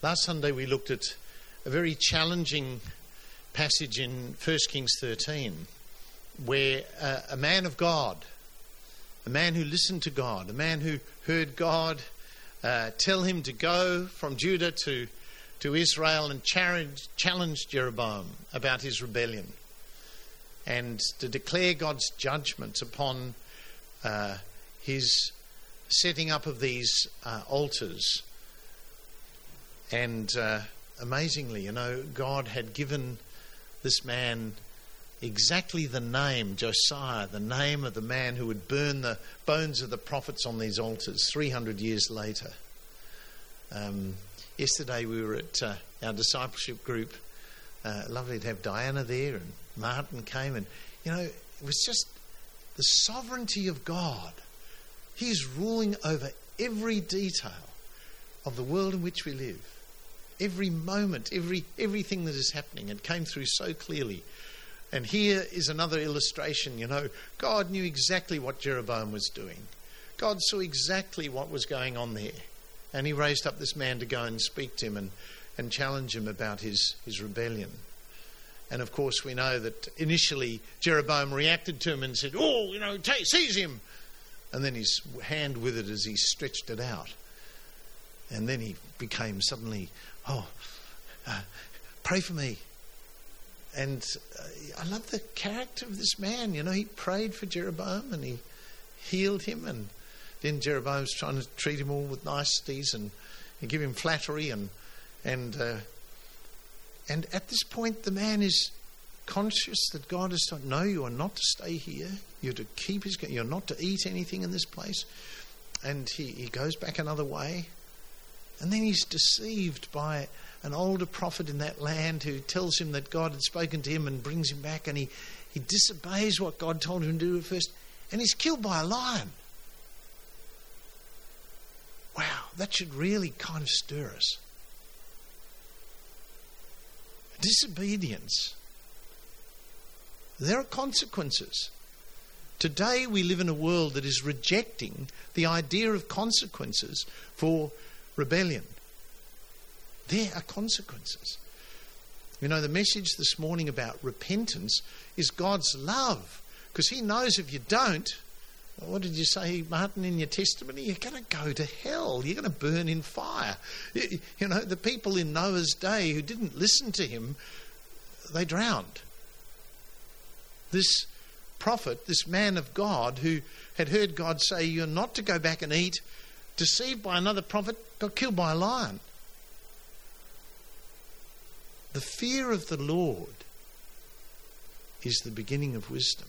Last Sunday we looked at a very challenging passage in 1 Kings 13 where a man of God, a man who listened to God, a man who heard God tell him to go from Judah to Israel and challenge Jeroboam about his rebellion and to declare God's judgment upon his setting up of these altars. And amazingly, God had given this man exactly the name, Josiah, the name of the man who would burn the bones of the prophets on these altars 300 years later. Yesterday we were at our discipleship group. Lovely to have Diana there, and Martin came, and it was just the sovereignty of God. He is ruling over every detail of the world in which we live. Every moment, everything that is happening, it came through so clearly. And here is another illustration. God knew exactly what Jeroboam was doing. God saw exactly what was going on there. And he raised up this man to go and speak to him and challenge him about his rebellion. And of course we know that initially Jeroboam reacted to him and said, seize him. And then his hand withered as he stretched it out. And then he became suddenly, pray for me. And I love the character of this man. He prayed for Jeroboam and he healed him. And then Jeroboam's trying to treat him all with niceties and give him flattery. And at this point, the man is conscious that God has told, no, you are not to stay here. You're to keep you're not to eat anything in this place. And he goes back another way. And then he's deceived by an older prophet in that land who tells him that God had spoken to him and brings him back, and he disobeys what God told him to do at first, and he's killed by a lion. Wow, that should really kind of stir us. Disobedience. There are consequences. Today we live in a world that is rejecting the idea of consequences for rebellion. There are consequences. The message this morning about repentance is God's love, because he knows if you don't, what did you say, Martin, in your testimony? You're going to go to hell. You're going to burn in fire. The people in Noah's day who didn't listen to him, they drowned. This prophet, this man of God who had heard God say you're not to go back and eat, deceived by another prophet, got killed by a lion. The fear of the Lord is the beginning of wisdom.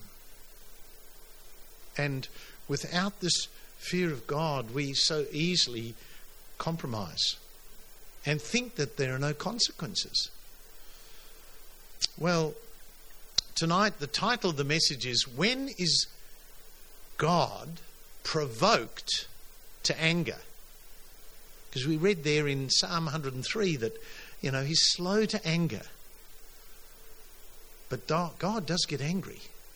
And without this fear of God, we so easily compromise and think that there are no consequences. Well, tonight the title of the message is, When is God Provoked to Anger? Because we read there in Psalm 103 that, he's slow to anger. But God does get angry.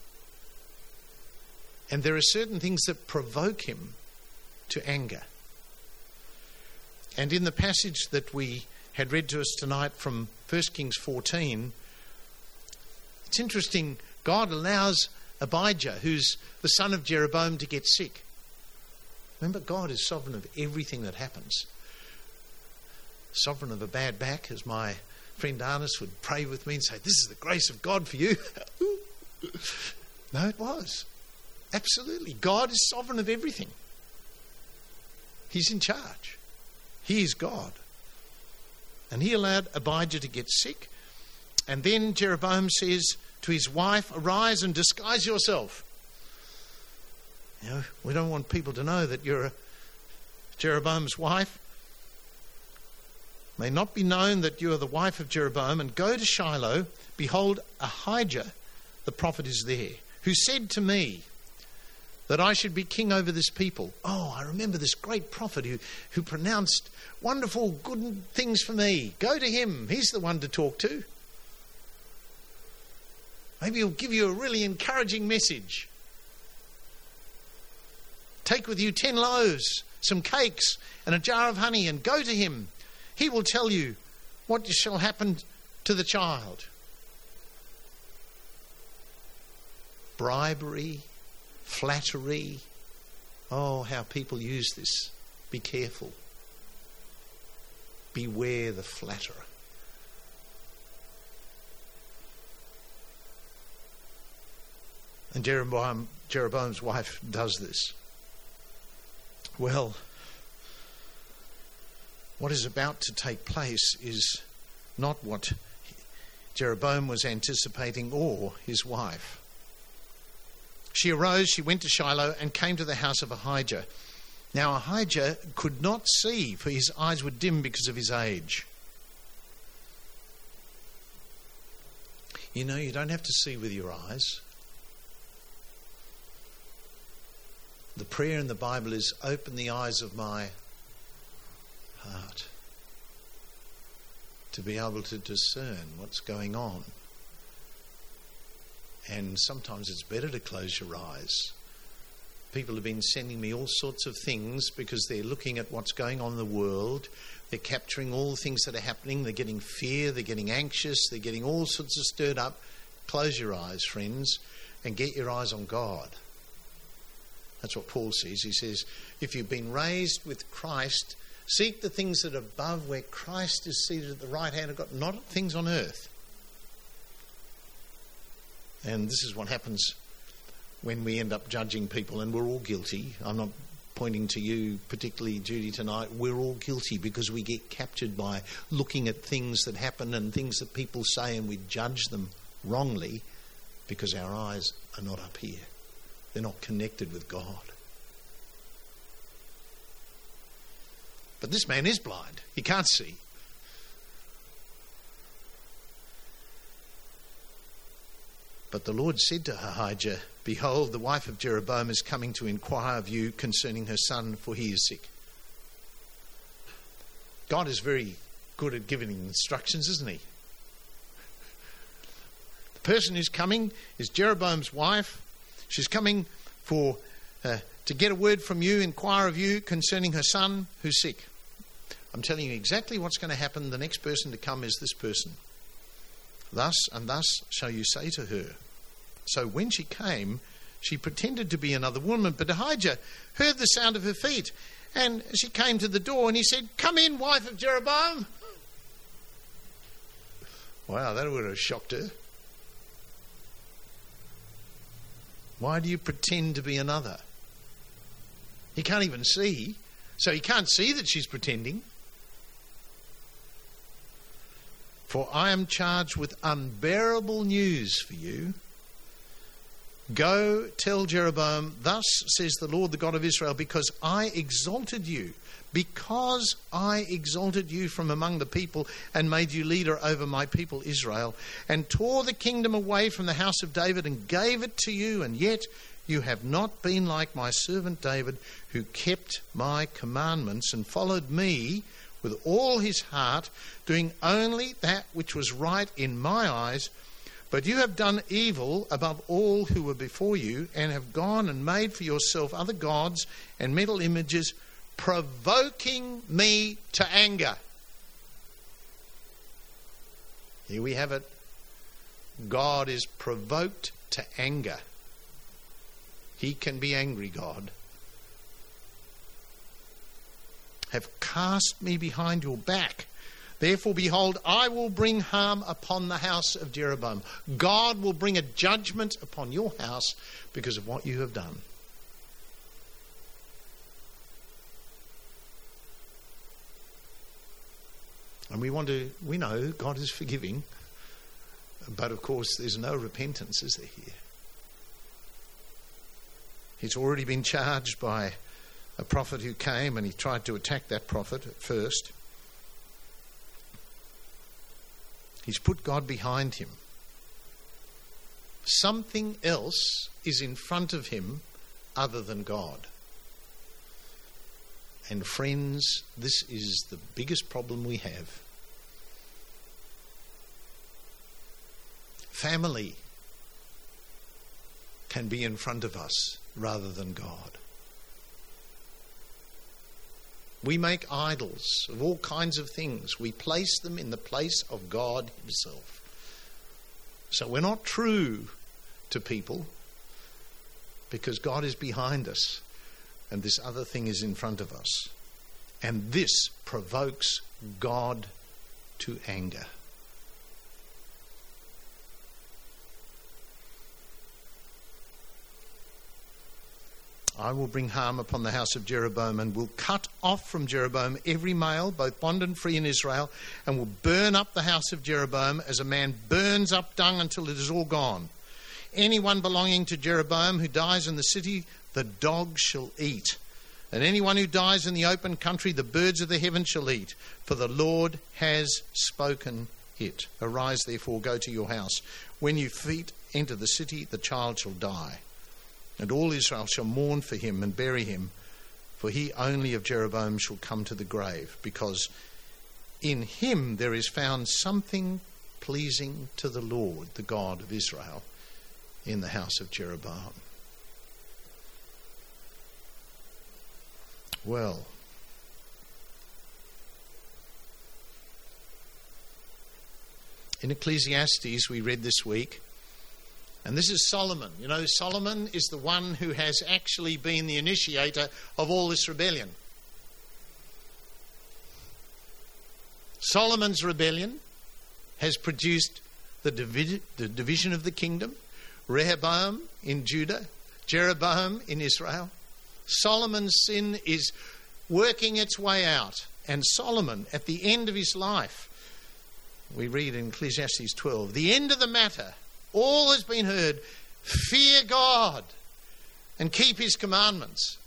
And there are certain things that provoke him to anger. And in the passage that we had read to us tonight from 1 Kings 14, it's interesting, God allows Abijah, who's the son of Jeroboam, to get sick. Remember, God is sovereign of everything that happens. Sovereign of a bad back, as my friend Arnis would pray with me and say, this is the grace of God for you. No, it was. Absolutely. God is sovereign of everything. He's in charge. He is God. And he allowed Abijah to get sick. And then Jeroboam says to his wife, arise and disguise yourself. We don't want people to know that you're Jeroboam's wife. May not be known that you are the wife of Jeroboam, and go to Shiloh. Behold, Ahijah, the prophet, is there, who said to me that I should be king over this people. I remember this great prophet who pronounced wonderful good things for me. Go to him. He's the one to talk to. Maybe he'll give you a really encouraging message. Take with you 10 loaves, some cakes, and a jar of honey, and go to him. He will tell you what shall happen to the child. Bribery, flattery. Oh, how people use this. Be careful. Beware the flatterer. And Jeroboam's wife does this. Well, what is about to take place is not what Jeroboam was anticipating or his wife. She arose, she went to Shiloh and came to the house of Ahijah. Now Ahijah could not see, for his eyes were dim because of his age. You know, you don't have to see with your eyes. The prayer in the Bible is, open the eyes of my heart to be able to discern what's going on. And sometimes it's better to close your eyes. People have been sending me all sorts of things because they're looking at what's going on in the world. They're capturing all the things that are happening. They're getting fear. They're getting anxious. They're getting all sorts of stirred up. Close your eyes, friends, and get your eyes on God. That's what Paul says. He says, if you've been raised with Christ, seek the things that are above where Christ is seated at the right hand of God, not things on earth. And this is what happens when we end up judging people, and we're all guilty. I'm not pointing to you particularly, Judy, tonight. We're all guilty because we get captured by looking at things that happen and things that people say, and we judge them wrongly because our eyes are not up here. They're not connected with God. But this man is blind. He can't see. But the Lord said to Ahijah, behold, the wife of Jeroboam is coming to inquire of you concerning her son, for he is sick. God is very good at giving instructions, isn't he? The person who's coming is Jeroboam's wife. She's coming to get a word from you, inquire of you concerning her son who's sick. I'm telling you exactly what's going to happen. The next person to come is this person. Thus and thus shall you say to her. So when she came, she pretended to be another woman, but Ahijah heard the sound of her feet, and she came to the door, and he said, come in, wife of Jeroboam. Wow, that would have shocked her. Why do you pretend to be another? He can't even see, so he can't see that she's pretending. For I am charged with unbearable news for you. Go tell Jeroboam, thus says the Lord, the God of Israel, because I exalted you from among the people and made you leader over my people Israel, and tore the kingdom away from the house of David and gave it to you, and yet you have not been like my servant David, who kept my commandments and followed me with all his heart, doing only that which was right in my eyes. But you have done evil above all who were before you, and have gone and made for yourself other gods and metal images, provoking me to anger. Here we have it. God is provoked to anger. He can be angry, God. Have cast me behind your back. Therefore, behold, I will bring harm upon the house of Jeroboam. God will bring a judgment upon your house because of what you have done. And we know God is forgiving, but of course there's no repentance, is there here? He's already been charged by a prophet who came, and he tried to attack that prophet at first. He's put God behind him. Something else is in front of him other than God. And friends, this is the biggest problem we have. Family can be in front of us rather than God. We make idols of all kinds of things. We place them in the place of God himself. So we're not true to people because God is behind us and this other thing is in front of us. And this provokes God to anger. I will bring harm upon the house of Jeroboam and will cut off from Jeroboam every male, both bond and free in Israel, and will burn up the house of Jeroboam as a man burns up dung until it is all gone. Anyone belonging to Jeroboam who dies in the city, the dogs shall eat. And anyone who dies in the open country, the birds of the heaven shall eat. For the Lord has spoken it. Arise, therefore, go to your house. When your feet enter the city, the child shall die. And all Israel shall mourn for him and bury him, for he only of Jeroboam shall come to the grave, because in him there is found something pleasing to the Lord, the God of Israel, in the house of Jeroboam. Well, in Ecclesiastes we read this week, and this is Solomon. You know, Solomon is the one who has actually been the initiator of all this rebellion. Solomon's rebellion has produced the division of the kingdom, Rehoboam in Judah, Jeroboam in Israel. Solomon's sin is working its way out. And Solomon, at the end of his life, we read in Ecclesiastes 12, the end of the matter, all has been heard. Fear God and keep his commandments.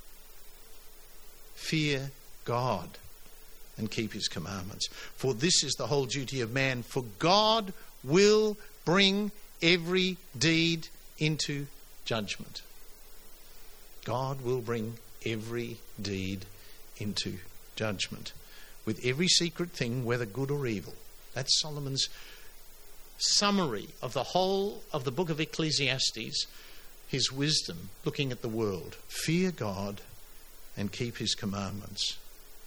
Fear God and keep his commandments. For this is the whole duty of man. For God will bring every deed into judgment. God will bring every deed into judgment. With every secret thing, whether good or evil. That's Solomon's summary of the whole of the book of Ecclesiastes, his wisdom looking at the world. Fear God and keep his commandments.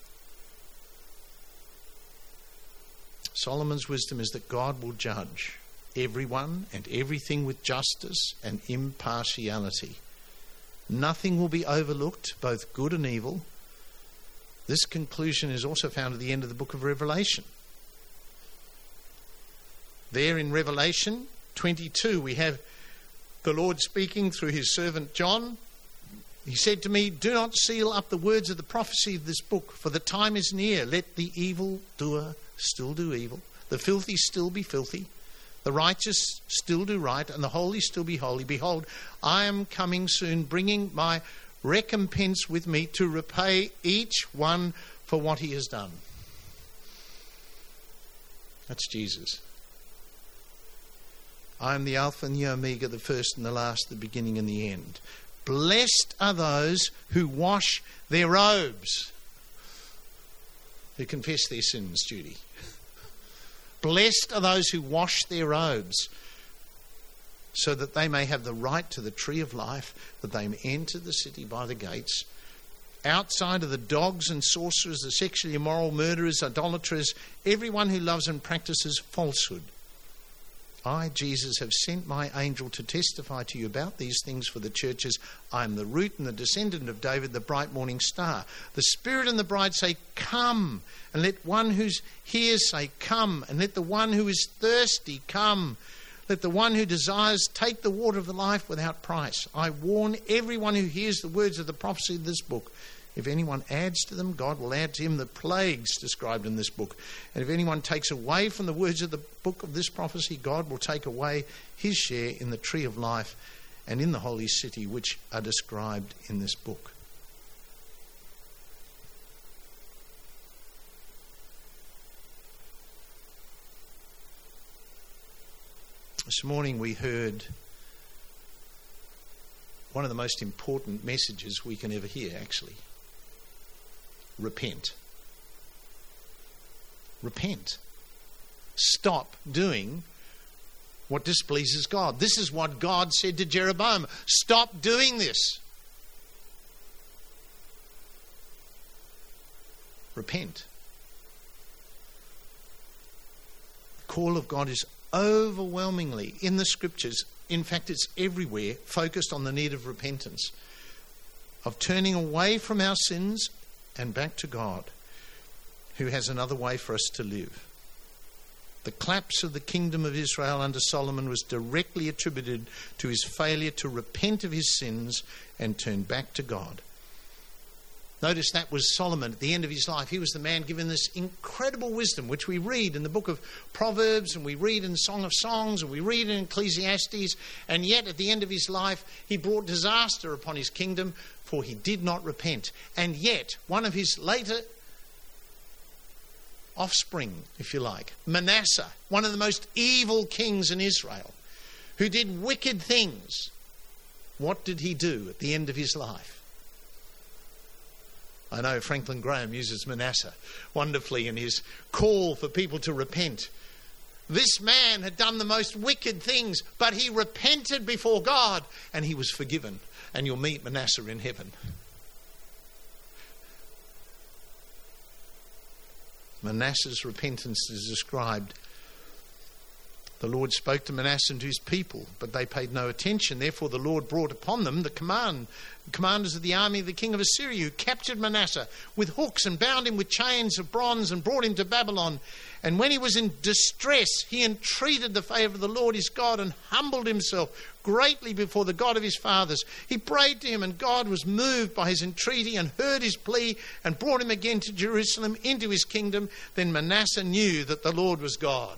Solomon's wisdom is that God will judge everyone and everything with justice and impartiality. Nothing will be overlooked, both good and evil. This conclusion is also found at the end of the book of Revelation. There in Revelation 22, we have the Lord speaking through his servant John. He said to me, do not seal up the words of the prophecy of this book, for the time is near. Let the evildoer still do evil, the filthy still be filthy, the righteous still do right, and the holy still be holy. Behold, I am coming soon, bringing my recompense with me to repay each one for what he has done. That's Jesus. I am the Alpha and the Omega, the first and the last, the beginning and the end. Blessed are those who wash their robes, who confess their sins, Judy. Blessed are those who wash their robes, so that they may have the right to the tree of life, that they may enter the city by the gates. Outside are the dogs and sorcerers, the sexually immoral, murderers, idolaters, everyone who loves and practices falsehood. I, Jesus, have sent my angel to testify to you about these things for the churches. I am the root and the descendant of David, the bright morning star. The Spirit and the bride say, come. And let one who hears say, come. And let the one who is thirsty come. Let the one who desires take the water of the life without price. I warn everyone who hears the words of the prophecy of this book. If anyone adds to them, God will add to him the plagues described in this book. And if anyone takes away from the words of the book of this prophecy, God will take away his share in the tree of life and in the holy city, which are described in this book. This morning we heard one of the most important messages we can ever hear, actually. Repent. Repent. Stop doing what displeases God. This is what God said to Jeroboam. Stop doing this. repent. The call of God is overwhelmingly in the scriptures, in fact it's everywhere, focused on the need of repentance, of turning away from our sins and back to God, who has another way for us to live. The collapse of the kingdom of Israel under Solomon was directly attributed to his failure to repent of his sins and turn back to God. Notice that was Solomon at the end of his life. He was the man given this incredible wisdom, which we read in the book of Proverbs, and we read in the Song of Songs, and we read in Ecclesiastes. And yet at the end of his life, he brought disaster upon his kingdom, for he did not repent. And yet, one of his later offspring, if you like, Manasseh, one of the most evil kings in Israel, who did wicked things, what did he do at the end of his life? I know Franklin Graham uses Manasseh wonderfully in his call for people to repent. This man had done the most wicked things, but he repented before God and he was forgiven. And you'll meet Manasseh in heaven. Manasseh's repentance is described. The Lord spoke to Manasseh and to his people, but they paid no attention. Therefore the Lord brought upon them the commanders of the army of the king of Assyria, who captured Manasseh with hooks and bound him with chains of bronze and brought him to Babylon. And when he was in distress, he entreated the favour of the Lord his God and humbled himself greatly before the God of his fathers. He prayed to him, and God was moved by his entreaty and heard his plea and brought him again to Jerusalem into his kingdom. Then Manasseh knew that the Lord was God.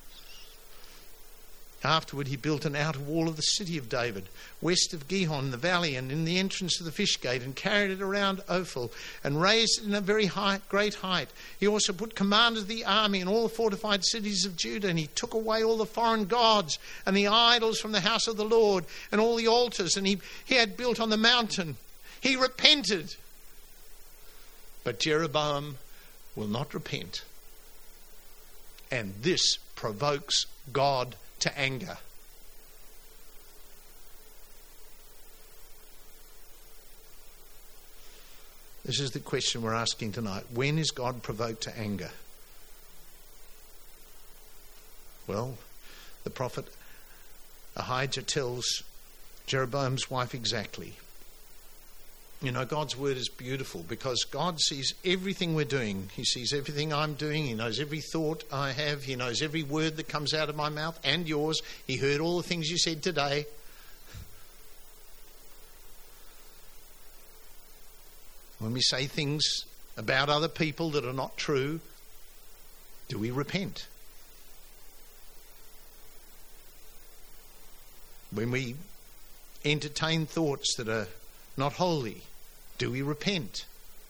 Afterward he built an outer wall of the city of David, west of Gihon, the valley, and in the entrance of the fish gate, and carried it around Ophel, and raised it in a very great height. He also put commanders of the army in all the fortified cities of Judah, and he took away all the foreign gods and the idols from the house of the Lord, and all the altars, and he had built on the mountain. He repented. But Jeroboam will not repent. And this provokes God to anger. This is the question we're asking tonight. When is God provoked to anger? Well, the prophet Ahijah tells Jeroboam's wife exactly. You know, God's word is beautiful because God sees everything we're doing. He sees everything I'm doing. He knows every thought I have. He knows every word that comes out of my mouth and yours. He heard all the things you said today. When we say things about other people that are not true, do we repent? When we entertain thoughts that are not holy, do we repent?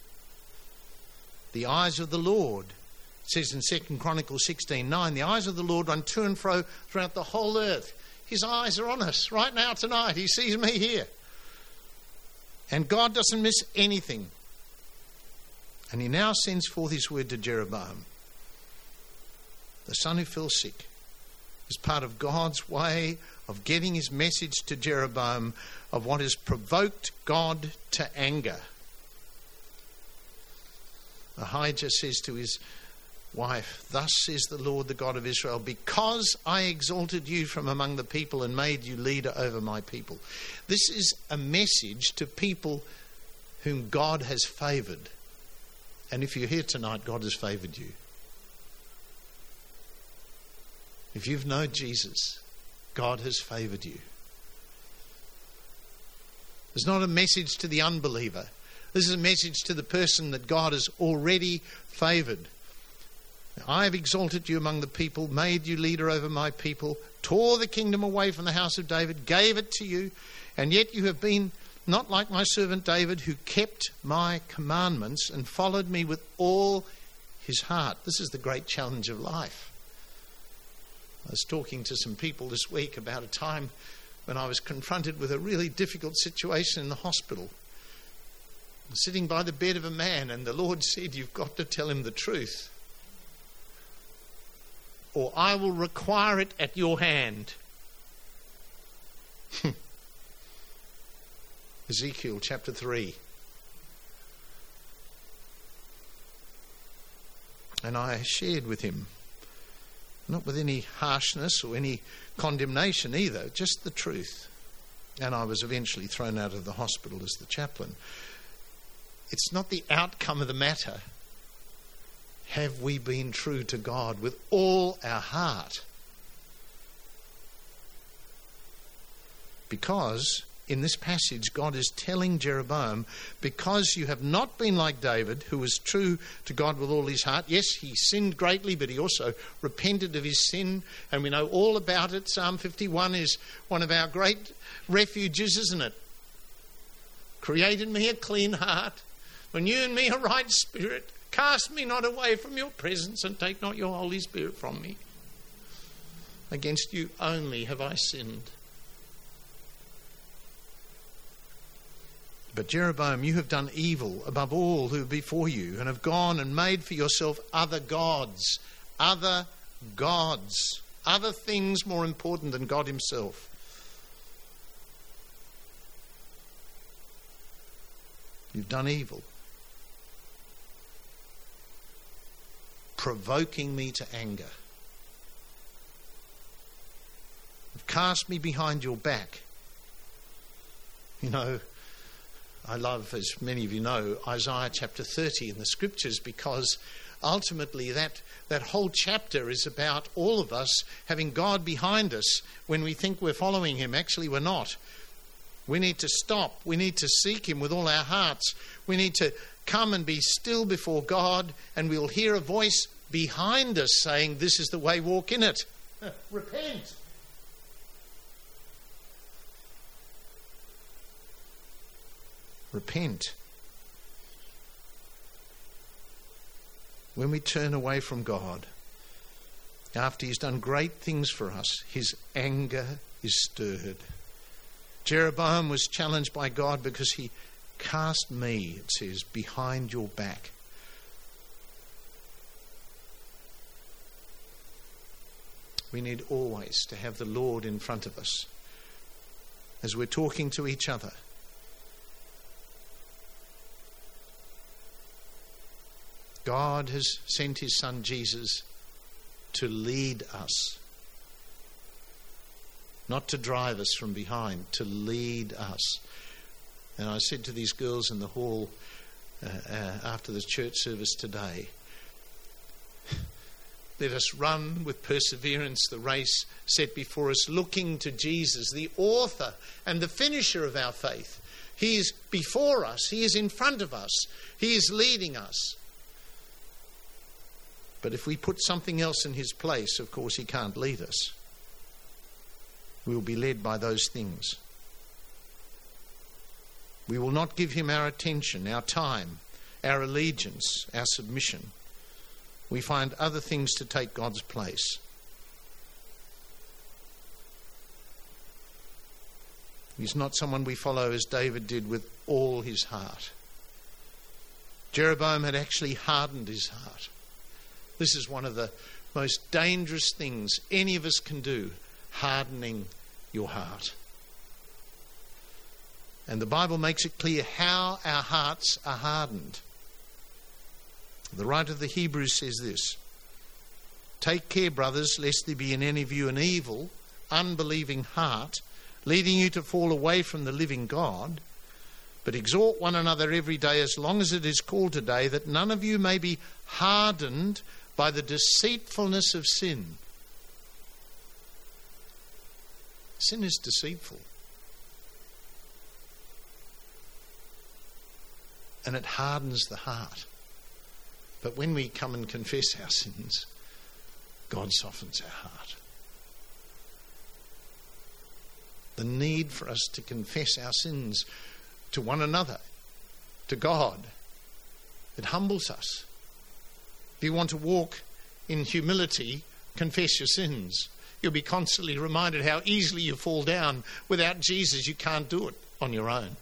The eyes of the Lord, it says in 2 Chronicles 16:9, the eyes of the Lord run to and fro throughout the whole earth. His eyes are on us right now tonight. He sees me here. And God doesn't miss anything. And he now sends forth his word to Jeroboam, the son who fell sick, as part of God's way of getting his message to Jeroboam of what has provoked God to anger. Ahijah says to his wife, "Thus says the Lord, the God of Israel, because I exalted you from among the people and made you leader over my people." This is a message to people whom God has favoured. And if you're here tonight, God has favoured you. If you've known Jesus, God has favoured you. It's not a message to the unbeliever. This is a message to the person that God has already favoured. I have exalted you among the people, made you leader over my people, tore the kingdom away from the house of David, gave it to you, and yet you have been not like my servant David, who kept my commandments and followed me with all his heart. This is the great challenge of life. I was talking to some people this week about a time when I was confronted with a really difficult situation in the hospital. I was sitting by the bed of a man, and the Lord said, "You've got to tell him the truth, or I will require it at your hand." Ezekiel chapter 3. And I shared with him, not with any harshness or any condemnation either, just the truth. And I was eventually thrown out of the hospital as the chaplain. It's not the outcome of the matter. Have we been true to God with all our heart? Because in this passage, God is telling Jeroboam, because you have not been like David, who was true to God with all his heart. Yes, he sinned greatly, but he also repented of his sin, and we know all about it. Psalm 51 is one of our great refuges, isn't it? Create in me a clean heart, renew in me a right spirit. Cast me not away from your presence, and take not your Holy Spirit from me. Against you only have I sinned. But Jeroboam, you have done evil above all who are before you, and have gone and made for yourself other gods, other things more important than God himself. You've done evil, provoking me to anger. You've cast me behind your back. You know, I love, as many of you know, Isaiah chapter 30 in the scriptures, because ultimately that whole chapter is about all of us having God behind us when we think we're following him. Actually, we're not. We need to stop. We need to seek him with all our hearts. We need to come and be still before God, and we'll hear a voice behind us saying, this is the way, walk in it. Repent. Repent. When we turn away from God, after he's done great things for us, his anger is stirred. Jeroboam was challenged by God because he cast me, it says, behind your back. We need always to have the Lord in front of us as we're talking to each other. God has sent his Son Jesus to lead us, not to drive us from behind, to lead us. And I said to these girls in the hall after the church service today, let us run with perseverance the race set before us, looking to Jesus, the author and the finisher of our faith. He is before us. He is in front of us. He is leading us. But if we put something else in his place, of course, he can't lead us. We will be led by those things. We will not give him our attention, our time, our allegiance, our submission. We find other things to take God's place. He's not someone we follow as David did with all his heart. Jeroboam had actually hardened his heart. This is one of the most dangerous things any of us can do, hardening your heart. And the Bible makes it clear how our hearts are hardened. The writer of the Hebrews says this: take care, brothers, lest there be in any of you an evil, unbelieving heart, leading you to fall away from the living God. But exhort one another every day, as long as it is called today, that none of you may be hardened by the deceitfulness of sin. Sin is deceitful. And it hardens the heart. But when we come and confess our sins, God softens our heart. The need for us to confess our sins to one another, to God, it humbles us. If you want to walk in humility, confess your sins. You'll be constantly reminded how easily you fall down. Without Jesus, you can't do it on your own.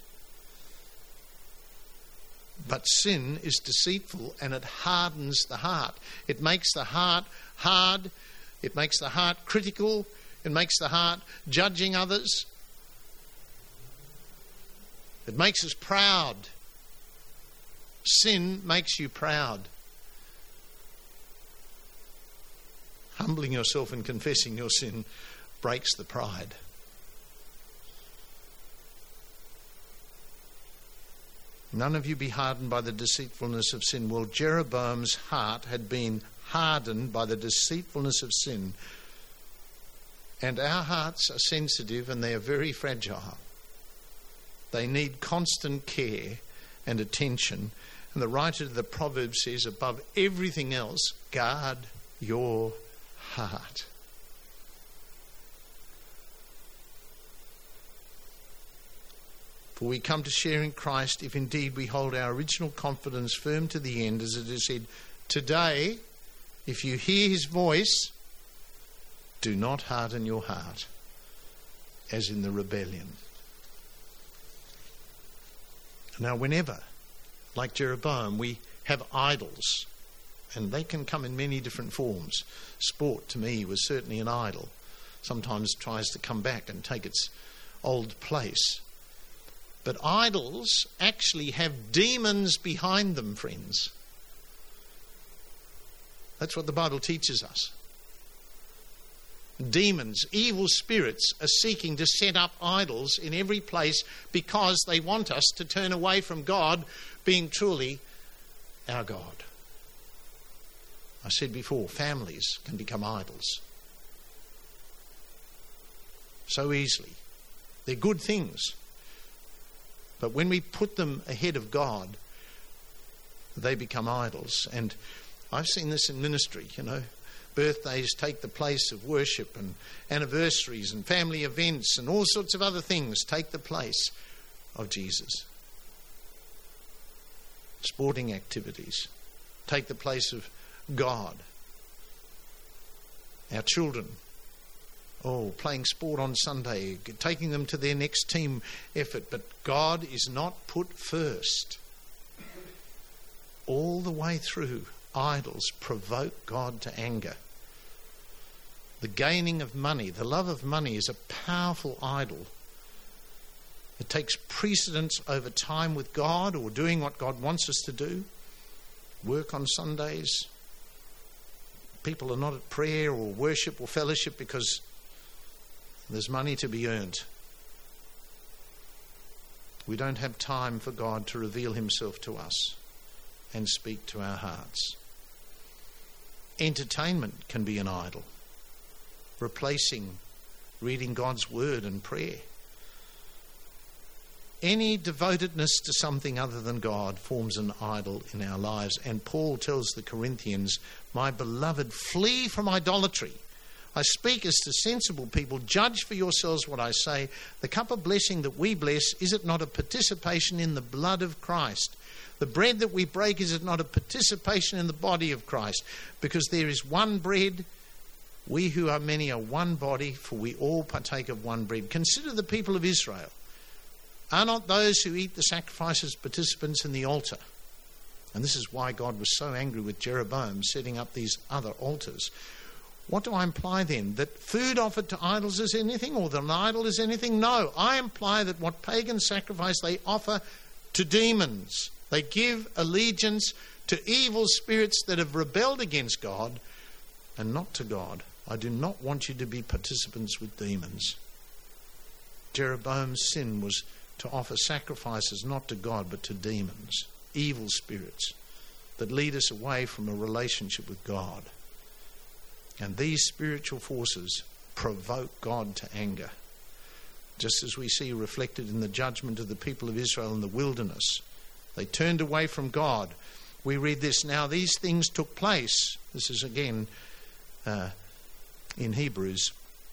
But sin is deceitful, and it hardens the heart. It makes the heart hard. It makes the heart critical. It makes the heart judging others. It makes us proud. Sin makes you proud. humbling yourself and confessing your sin breaks the pride. None of you be hardened by the deceitfulness of sin. Well, Jeroboam's heart had been hardened by the deceitfulness of sin. And our hearts are sensitive and they are very fragile. They need constant care and attention. And the writer of the Proverbs says, above everything else, guard your heart. For we come to share in Christ if indeed we hold our original confidence firm to the end, as it is said, today, if you hear his voice, do not harden your heart, as in the rebellion. Now, whenever, like Jeroboam, we have idols, and they can come in many different forms. Sport, to me, was certainly an idol. Sometimes tries to come back and take its old place. But idols actually have demons behind them, friends. That's what the Bible teaches us. Demons, evil spirits, are seeking to set up idols in every place because they want us to turn away from God being truly our God. I said before, families can become idols so easily. They're good things. But when we put them ahead of God, they become idols. And I've seen this in ministry, Birthdays take the place of worship, and anniversaries and family events and all sorts of other things take the place of Jesus. Sporting activities take the place of God. Our children, playing sport on Sunday, taking them to their next team effort. But God is not put first. All the way through, idols provoke God to anger. The gaining of money, the love of money, is a powerful idol. It takes precedence over time with God or doing what God wants us to do. Work on Sundays. People are not at prayer or worship or fellowship because there's money to be earned. We don't have time for God to reveal himself to us and speak to our hearts. Entertainment can be an idol, replacing reading God's word and prayer. Any devotedness to something other than God forms an idol in our lives. And Paul tells the Corinthians, my beloved, flee from idolatry. I speak as to sensible people. Judge for yourselves what I say. The cup of blessing that we bless, is it not a participation in the blood of Christ? The bread that we break, is it not a participation in the body of Christ? Because there is one bread, we who are many are one body, for we all partake of one bread. Consider the people of Israel. Are not those who eat the sacrifices participants in the altar? And this is why God was so angry with Jeroboam setting up these other altars. What do I imply then? That food offered to idols is anything, or that an idol is anything? No, I imply that what pagans sacrifice, they offer to demons. They give allegiance to evil spirits that have rebelled against God and not to God. I do not want you to be participants with demons. Jeroboam's sin was to offer sacrifices not to God but to demons, evil spirits that lead us away from a relationship with God. And these spiritual forces provoke God to anger, just as we see reflected in the judgment of the people of Israel in the wilderness. They turned away from God. We read this, now these things took place. This is again in Hebrews.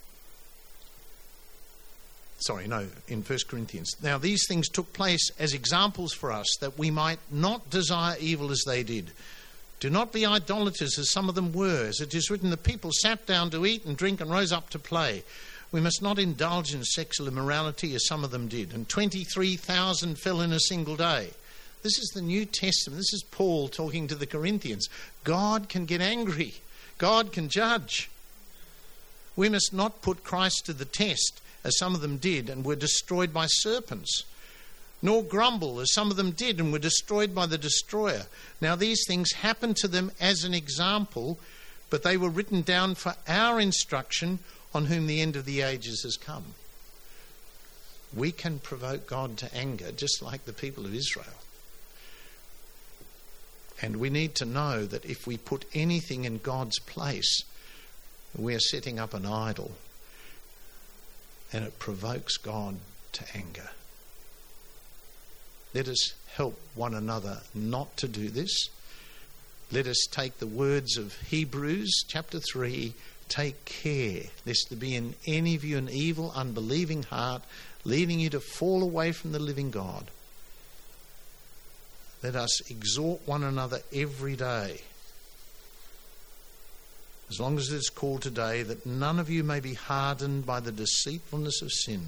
In 1 Corinthians. Now these things took place as examples for us, that we might not desire evil as they did. Do not be idolaters as some of them were. As it is written, the people sat down to eat and drink and rose up to play. We must not indulge in sexual immorality as some of them did. And 23,000 fell in a single day. This is the New Testament. This is Paul talking to the Corinthians. God can get angry. God can judge. We must not put Christ to the test, as some of them did and were destroyed by serpents, nor grumble as some of them did and were destroyed by the destroyer. Now these things happened to them as an example, but they were written down for our instruction, on whom the end of the ages has come. We can provoke God to anger just like the people of Israel. And we need to know that if we put anything in God's place, we are setting up an idol, and it provokes God to anger. Let us help one another not to do this. Let us take the words of Hebrews chapter 3, take care lest there be in any of you an evil, unbelieving heart, leading you to fall away from the living God. Let us exhort one another every day, as long as it is called today, that none of you may be hardened by the deceitfulness of sin.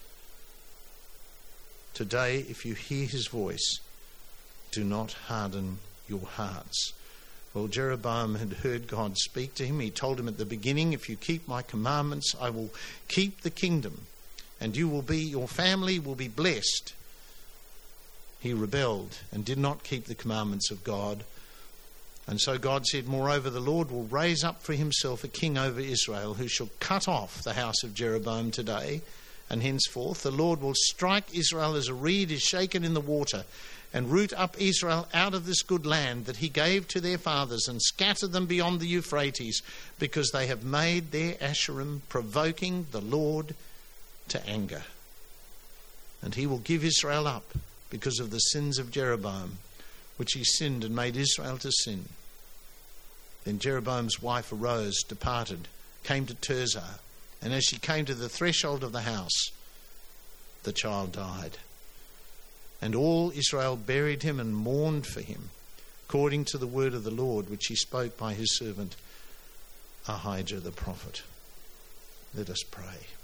Today, if you hear his voice, do not harden your hearts. Well, Jeroboam had heard God speak to him. He told him at the beginning, if you keep my commandments, I will keep the kingdom, and your family will be blessed. He rebelled and did not keep the commandments of God. And so God said, moreover, the Lord will raise up for himself a king over Israel, who shall cut off the house of Jeroboam today, and henceforth the Lord will strike Israel as a reed is shaken in the water, and root up Israel out of this good land that he gave to their fathers, and scatter them beyond the Euphrates, because they have made their Asherim, provoking the Lord to anger. And he will give Israel up because of the sins of Jeroboam, which he sinned and made Israel to sin. Then Jeroboam's wife arose, departed, came to Tirzah, and as she came to the threshold of the house, the child died. And all Israel buried him and mourned for him, according to the word of the Lord, which he spoke by his servant Ahijah the prophet. Let us pray.